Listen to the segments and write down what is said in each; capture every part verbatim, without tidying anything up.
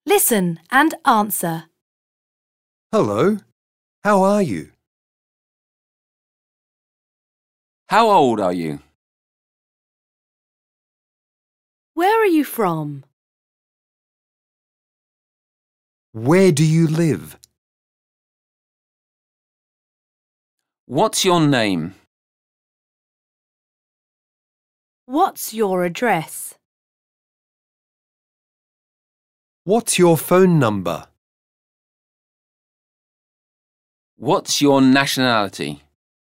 Listen and answer. Hello, how are you? How old are you? Where are you from? Where do you live? What's your name? What's your address? What's your phone number? What's your nationality?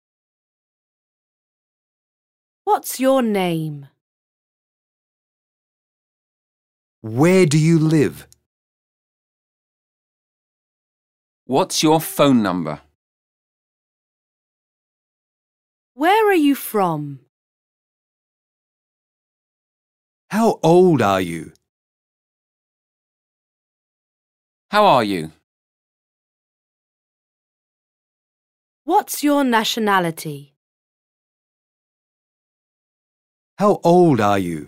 What's your name? Where do you live? What's your phone number? Where are you from? How old are you? How are you? What's your nationality? How old are you?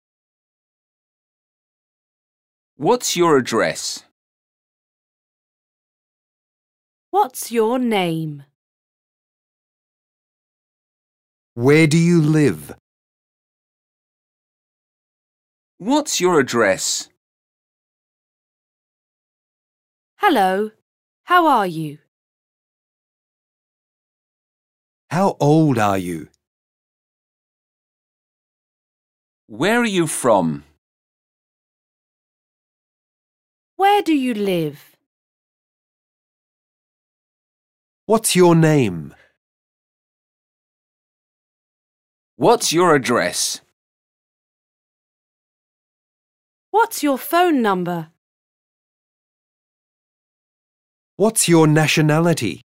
What's your address? What's your name? Where do you live? What's your address? Hello, how are you? How old are you? Where are you from? Where do you live? What's your name? What's your address? What's your phone number? What's your nationality?